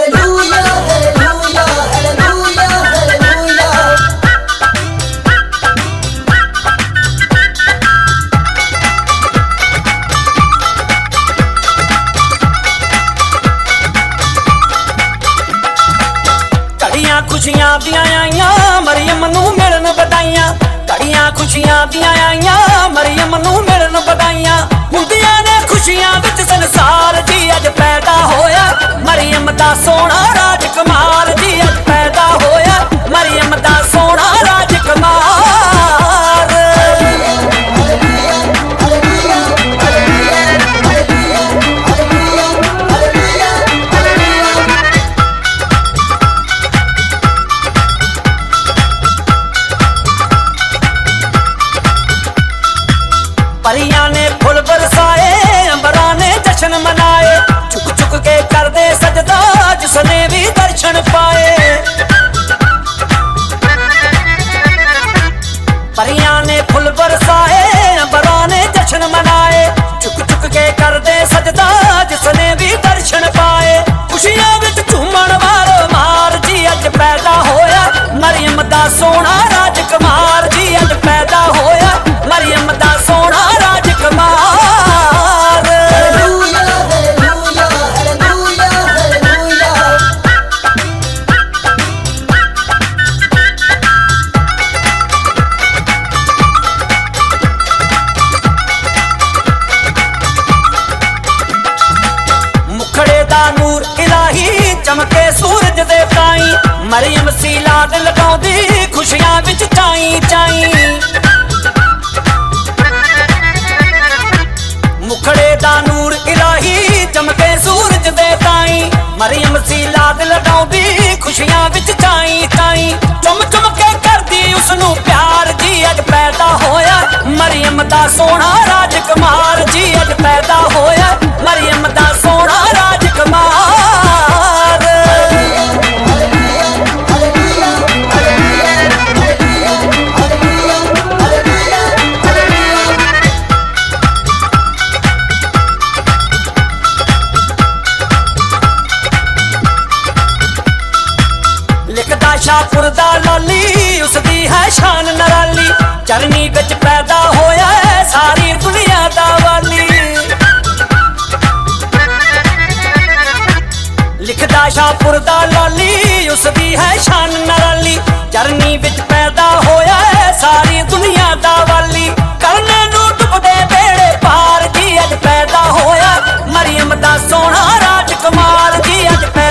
खुशियां दियां आईयां मरियम नू मिलन बधाइयां, घड़ियां खुशियां दियां आईयां मरियम नू मिलन बधाइयां। हुंदियां ने खुशियां विच संसार जी अज पैदा होया मरियम दा सोना राजकुमार जी अज पैदा होया मरियम दा सोना राजकुमार। परियां ने फुल बरसाए अंबरा ने जश्न मनाए, चुक चुक के कर दे सजदा जिसने भी दर्शन पाए। परियां ने फुल बरसाए अंबरा ने जश्न मनाए, चुक चुक के कर दे सजदा जिसने भी दर्शन पाए। खुशियां विच झूमण वालो मार जी अज पैदा होया मरियम दा सोना राजकुमार जी अज पैदा होया मरियम दा सोना राजकुमार। मुखड़े दा नूर इलाही चमके सूरज दे ताई, मरियम सी लाड लगाउंदी खुशियां विच चाई चाई। मुखड़े दा नूर इलाही चमके सूरज दे ताई, मरियम सी लाड लगाउंदी खुशियां विच चाई चाई। चुम चुम के करदी उसनू प्यार जी अज पैदा होया मरियम दा सोना राजकुमार जी अज पैदा होया मरियम दा सोना राजकुमार। लिखदा शाहपुर दा लाली उसदी है शान नराली, चरनी विच पैदा होया है सारी दुनिया दा वाली। लिखदा शाहपुर दा लाली उसदी है शान नराली, चरनी विच पैदा होया है सारी दुनिया दा वाली। करने नू डुबदे बेड़े पार जी अज पैदा होया मरियम दा सोना राजकुमार जी अज